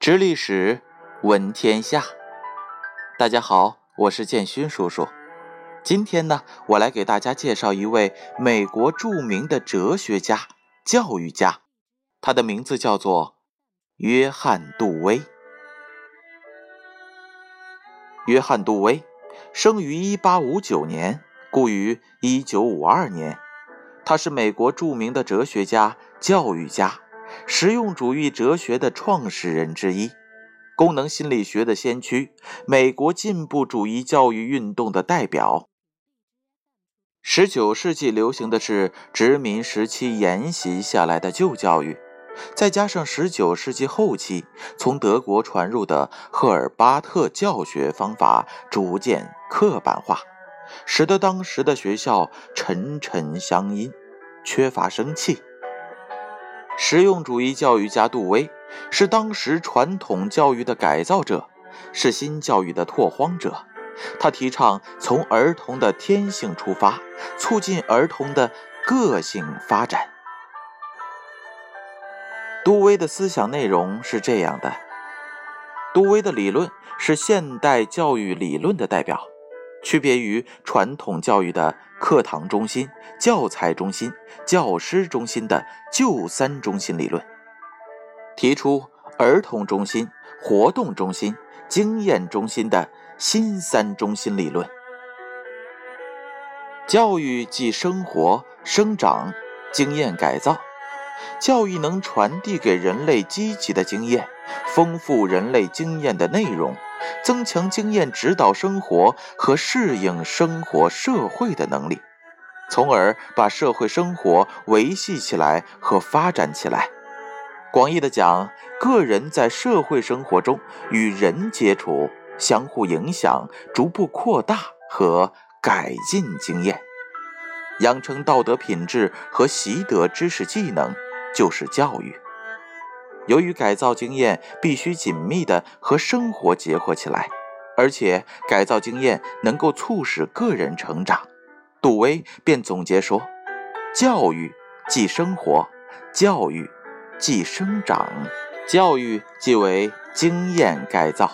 知历史，闻天下。大家好，我是建勋叔叔。今天呢，我来给大家介绍一位美国著名的哲学家、教育家，他的名字叫做约翰·杜威。约翰·杜威生于1859年，故于1952年。他是美国著名的哲学家、教育家，实用主义哲学的创始人之一，功能心理学的先驱，美国进步主义教育运动的代表。19世纪流行的是殖民时期沿袭下来的旧教育，再加上19世纪后期从德国传入的赫尔巴特教学方法逐渐刻板化，使得当时的学校沉沉相因，缺乏生气。实用主义教育家杜威是当时传统教育的改造者，是新教育的拓荒者。他提倡从儿童的天性出发，促进儿童的个性发展。杜威的思想内容是这样的：杜威的理论是现代教育理论的代表，区别于传统教育的课堂中心、教材中心、教师中心的旧三中心理论，提出儿童中心、活动中心、经验中心的新三中心理论。教育即生活、生长、经验改造。教育能传递给人类积极的经验，丰富人类经验的内容，增强经验指导生活和适应生活社会的能力，从而把社会生活维系起来和发展起来。广义的讲，个人在社会生活中与人接触，相互影响，逐步扩大和改进经验，养成道德品质和习得知识技能，就是教育。由于改造经验必须紧密地和生活结合起来，而且改造经验能够促使个人成长，杜威便总结说，教育即生活，教育即生长，教育即为经验改造。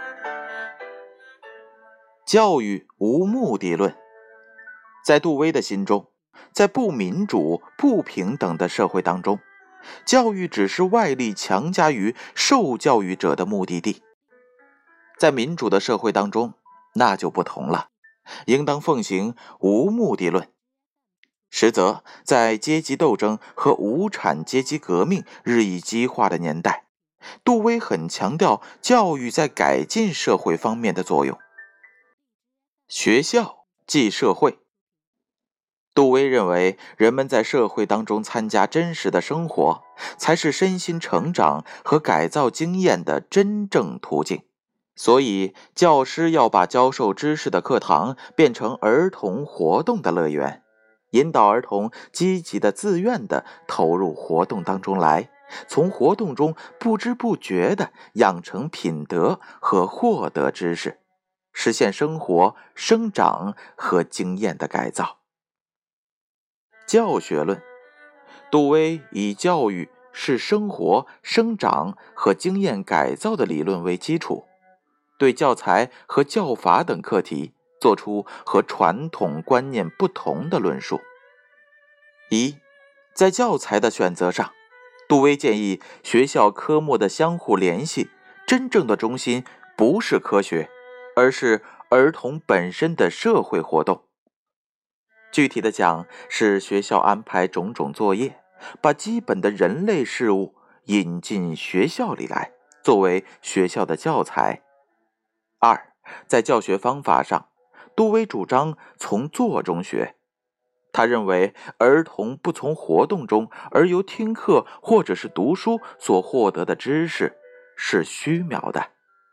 教育无目的论。在杜威的心中，在不民主、不平等的社会当中，教育只是外力强加于受教育者的目的地。在民主的社会当中，那就不同了，应当奉行无目的论。实则在阶级斗争和无产阶级革命日益激化的年代，杜威很强调教育在改进社会方面的作用。学校即社会。杜威认为，人们在社会当中参加真实的生活，才是身心成长和改造经验的真正途径。所以，教师要把教授知识的课堂变成儿童活动的乐园，引导儿童积极的、自愿的投入活动当中来，从活动中不知不觉地养成品德和获得知识，实现生活、生长和经验的改造。教学论。杜威以教育是生活、生长和经验改造的理论为基础，对教材和教法等课题做出和传统观念不同的论述。一，在教材的选择上，杜威建议学校科目的相互联系，真正的中心不是科学，而是儿童本身的社会活动。具体的讲，是学校安排种种作业，把基本的人类事物引进学校里来，作为学校的教材。二，在教学方法上，杜威主张从做中学。他认为，儿童不从活动中，而由听课或者是读书所获得的知识是虚渺的。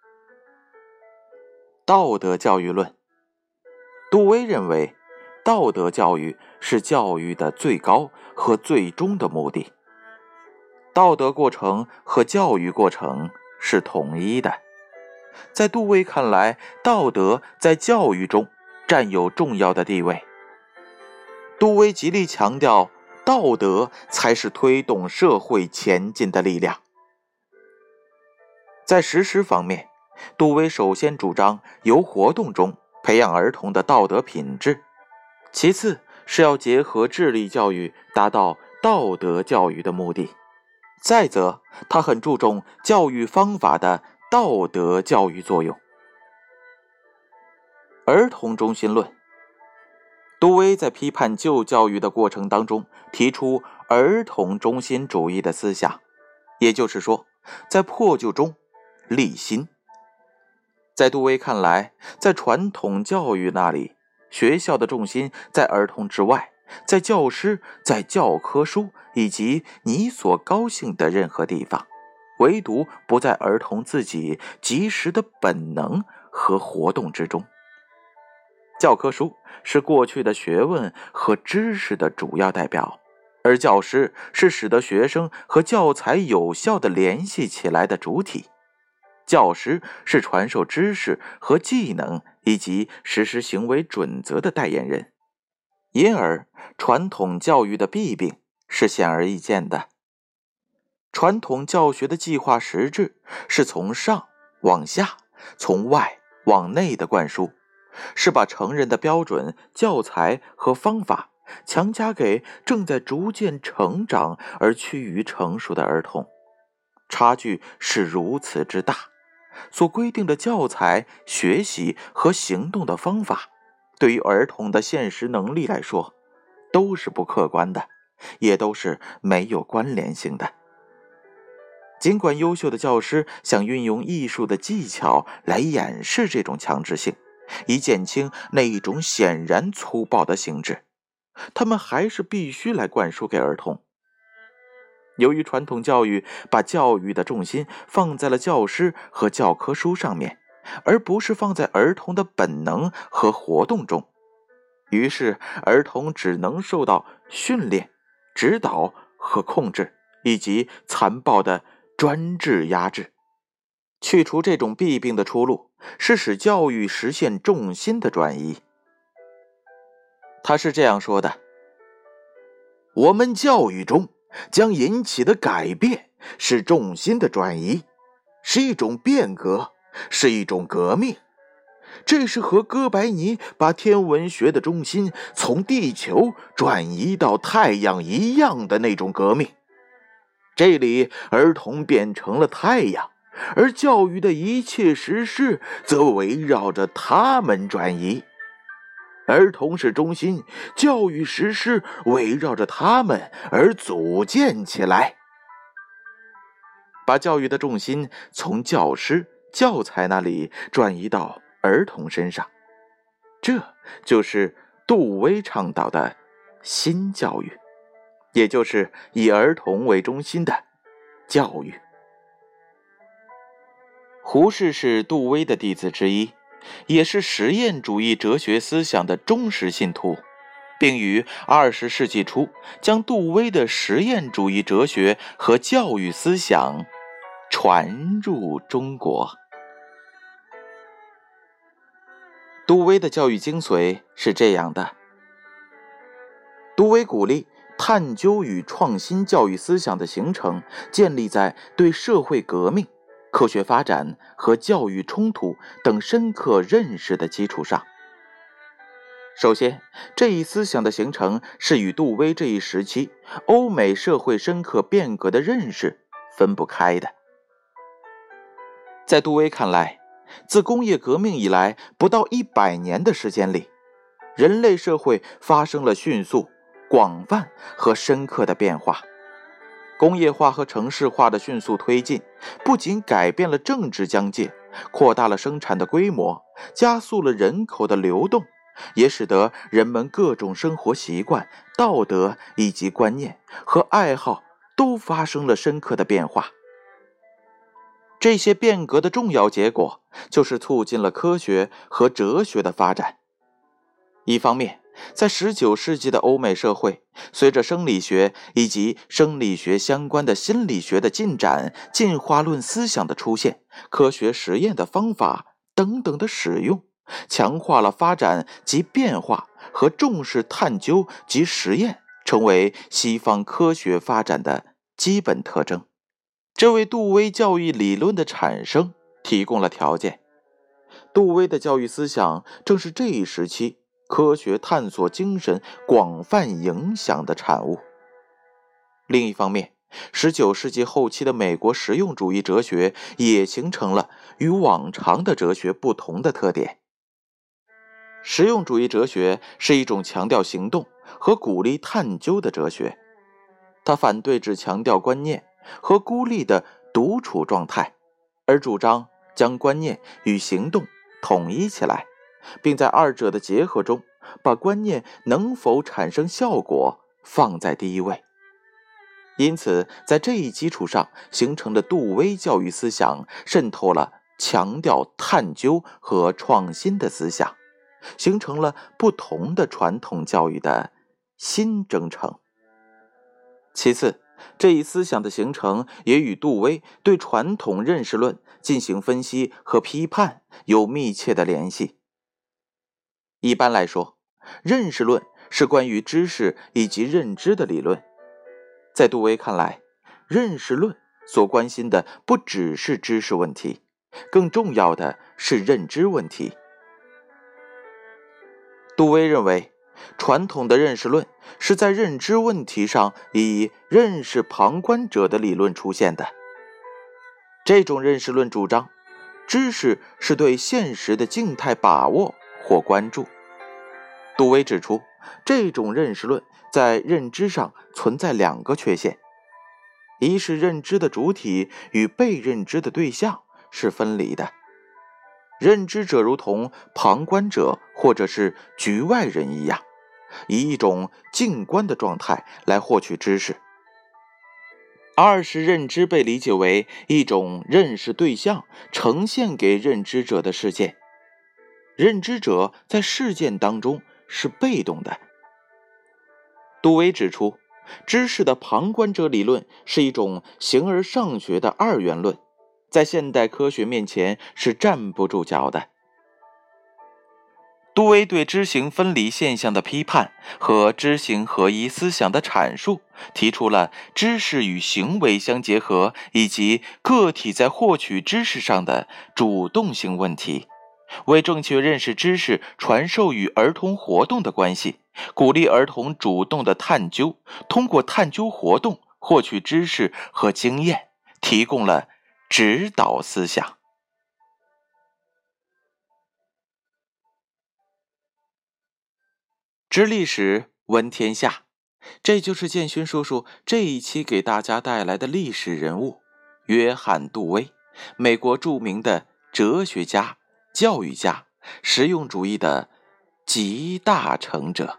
道德教育论。杜威认为，道德教育是教育的最高和最终的目的。道德过程和教育过程是统一的。在杜威看来，道德在教育中占有重要的地位。杜威极力强调，道德才是推动社会前进的力量。 在实施方面，杜威首先主张由活动中培养儿童的道德品质，其次是要结合智力教育，达到道德教育的目的。再则，他很注重教育方法的道德教育作用。儿童中心论，杜威在批判旧教育的过程当中，提出儿童中心主义的思想，也就是说，在破旧中立新。在杜威看来，在传统教育那里，学校的重心在儿童之外，在教师，在教科书以及你所高兴的任何地方，唯独不在儿童自己及时的本能和活动之中。教科书是过去的学问和知识的主要代表，而教师是使得学生和教材有效地联系起来的主体。教师是传授知识和技能以及实施行为准则的代言人，因而传统教育的弊病是显而易见的。传统教学的计划实质是从上往下，从外往内的灌输，是把成人的标准、教材和方法强加给正在逐渐成长而趋于成熟的儿童。差距是如此之大，所规定的教材、学习和行动的方法，对于儿童的现实能力来说，都是不客观的，也都是没有关联性的。尽管优秀的教师想运用艺术的技巧来掩饰这种强制性，以减轻那一种显然粗暴的性质，他们还是必须来灌输给儿童。由于传统教育把教育的重心放在了教师和教科书上面，而不是放在儿童的本能和活动中，于是儿童只能受到训练、指导和控制，以及残暴的专制压制。去除这种弊病的出路是使教育实现重心的转移。他是这样说的：我们教育中将引起的改变是重心的转移，是一种变革，是一种革命。这是和哥白尼把天文学的中心从地球转移到太阳一样的那种革命。这里儿童变成了太阳，而教育的一切实施则围绕着他们转移。儿童是中心，教育实施围绕着他们而组建起来。把教育的重心从教师、教材那里转移到儿童身上，这就是杜威倡导的新教育，也就是以儿童为中心的教育。胡适是杜威的弟子之一，也是实验主义哲学思想的忠实信徒，并于20世纪初将杜威的实验主义哲学和教育思想传入中国。杜威的教育精髓是这样的：杜威鼓励探究与创新教育思想的形成建立在对社会革命、科学发展和教育冲突等深刻认识的基础上。首先，这一思想的形成是与杜威这一时期欧美社会深刻变革的认识分不开的。在杜威看来，自工业革命以来不到100年的时间里，人类社会发生了迅速、广泛和深刻的变化。工业化和城市化的迅速推进，不仅改变了政治疆界，扩大了生产的规模，加速了人口的流动，也使得人们各种生活习惯、道德以及观念和爱好都发生了深刻的变化。这些变革的重要结果就是促进了科学和哲学的发展。一方面，在19世纪的欧美社会，随着生理学以及生理学相关的心理学的进展、进化论思想的出现、科学实验的方法等等的使用，强化了发展及变化和重视探究及实验成为西方科学发展的基本特征。 这为杜威教育理论的产生提供了条件。杜威的教育思想正是这一时期科学探索精神广泛影响的产物。另一方面，19世纪后期的美国实用主义哲学也形成了与往常的哲学不同的特点。实用主义哲学是一种强调行动和鼓励探究的哲学，它反对只强调观念和孤立的独处状态，而主张将观念与行动统一起来，并在二者的结合中把观念能否产生效果放在第一位。因此在这一基础上形成的杜威教育思想渗透了强调探究和创新的思想，形成了不同的传统教育的新征程。其次，这一思想的形成也与杜威对传统认识论进行分析和批判有密切的联系。一般来说，认识论是关于知识以及认知的理论。在杜威看来，认识论所关心的不只是知识问题，更重要的是认知问题。杜威认为，传统的认识论是在认知问题上以认识旁观者的理论出现的。这种认识论主张，知识是对现实的静态把握或关注。杜威指出，这种认识论在认知上存在两个缺陷：一是认知的主体与被认知的对象是分离的，认知者如同旁观者或者是局外人一样，以一种静观的状态来获取知识；二是认知被理解为一种认识对象呈现给认知者的事件，认知者在事件当中是被动的。杜威指出，知识的旁观者理论是一种形而上学的二元论，在现代科学面前是站不住脚的。杜威对知行分离现象的批判和知行合一思想的阐述，提出了知识与行为相结合以及个体在获取知识上的主动性问题，为正确认识知识传授与儿童活动的关系，鼓励儿童主动的探究，通过探究活动获取知识和经验，提供了指导思想。知历史，闻天下，这就是建勋叔叔这一期给大家带来的历史人物约翰·杜威，美国著名的哲学家、教育家，实用主义的集大成者。